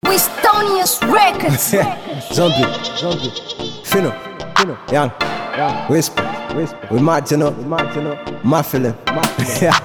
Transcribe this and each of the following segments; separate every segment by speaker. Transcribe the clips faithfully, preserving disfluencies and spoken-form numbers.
Speaker 1: Wistonius Records.
Speaker 2: Zombie, zombie, Fino, Fino, Yan, Yan, Whisper, Whisper. We mad, you know, we mad, you know, my feeling, my feeling. Yeah,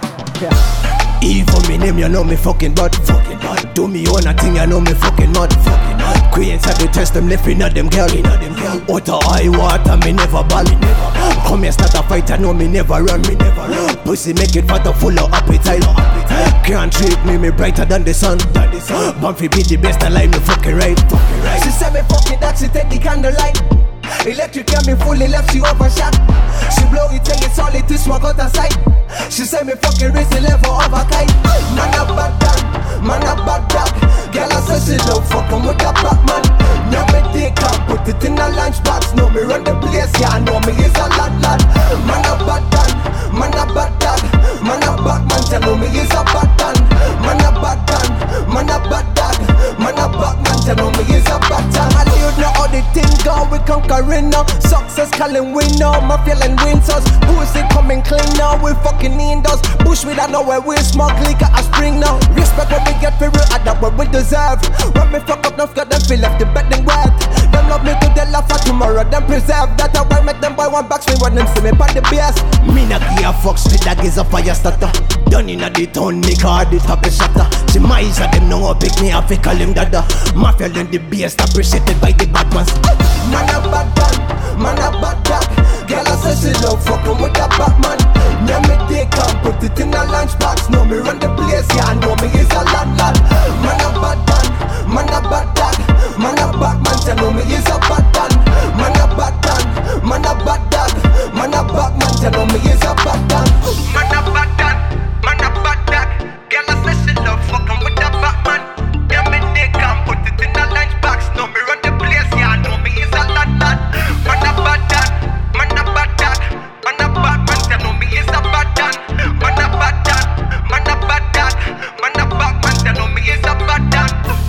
Speaker 2: yeah. Even me name, you know me fucking bad, fucking bad. Do me own a thing, you know me fucking mad, fucking mad. Queens at the test, them left in them girl, in them girl. Out of high water, me never ball, me never. Come here, start a fight, I know me never run, me never run. Pussy make it fatter, full of appetite. Can't treat me, me brighter than the sun, than the sun. Bumpy be the best, I like me fucking right, fucking right. She said me fucking that, she take the candlelight. Electric got me fully left, she overshot. She blow it, take it solid to smoke out her sight. She say me fucking raise the level of a kite. Man a bad dog, man a bad dog. Girl I say she love fucking with a black man. Now me take her, put it in a lunchbox. Know me run the place, yeah, know me is a lad lad. Man a bad dog, man a bad dog. Man a bad man, tell me is a bad dog. Man a bad dog, man a bad dog. Man a bad man, tell me is a bad dog. I you know how the thing go, we conquering now. Success calling win now, my feeling wins us. Pussy coming clean now, we fucking indoors. Bush we don't know where we smoke liquor a spring now. Respect what we get for real, and that what we deserve. When me fuck up, enough got them feel left the bed then wet. Them love me to the love for tomorrow, them preserve. That I will make them buy one box me when them see me by the B S. Me not give a fuck, street that is a fire starter. Done in a the town, make her the top shatter. She my eyes at them know how pick me up, call him dada. Mafia learn the best, appreciated by the bad ones. Man a bad dog, man a bad dog. Girl I say she love fucking with a bad man. Now me take her, put it in a lunchbox. Know me run the place, yeah, know me is a lad lad. Man a bad dog, man a bad dog. Man a bad man, tell me is a bad dog. Man a bad dog, man a bad dog. Man a bad man, tell me is a bad dog. Man a bad dog, man a bad dog. Girl I say she love fucking with a bad man. Now me take her, put it in a lunchbox. Know me run the place, yeah, know me is a lad lad. Man a bad dog, man a bad dog. Man a bad man, tell me is a bad dog. Man a bad dog, man a bad dog. Man a bad man, tell me is a bad dog.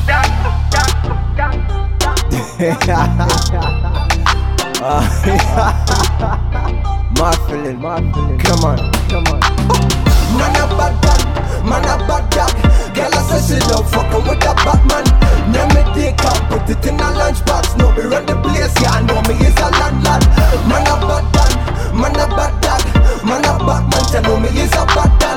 Speaker 2: My feeling, my feeling. Come on, come on. Man a bad dog, man a bad dog. Girl I say she love fucking with a bad man. Now me take her, put it in a lunchbox. Know me run the place, yeah, know me is a lad lad. Man a bad dog, man a bad dog. Man a bad man, tell me is a bad dog.